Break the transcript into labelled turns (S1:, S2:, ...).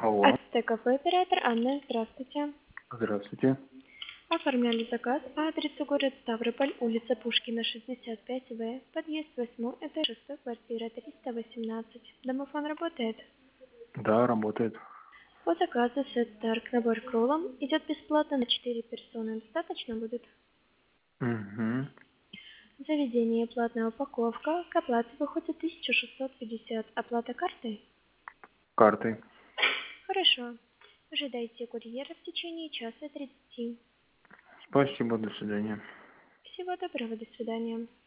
S1: Алло,
S2: АСТ-кафе, оператор Анна, здравствуйте.
S1: здравствуйте.
S2: Оформляли заказ по адресу город Ставрополь, улица Пушкина, 65В, подъезд 8, этаж 6, квартира 318. Домофон работает.
S1: Да, работает.
S2: По заказу сет Старк набор к роллам идет бесплатно на 4 персоны. Достаточно будет?
S1: Угу.
S2: Заведение платная упаковка. К оплате выходит 1650. Оплата картой?
S1: Картой.
S2: Хорошо. Ожидайте курьера в течение часа 30.
S1: Спасибо, до свидания.
S2: Всего доброго, до свидания.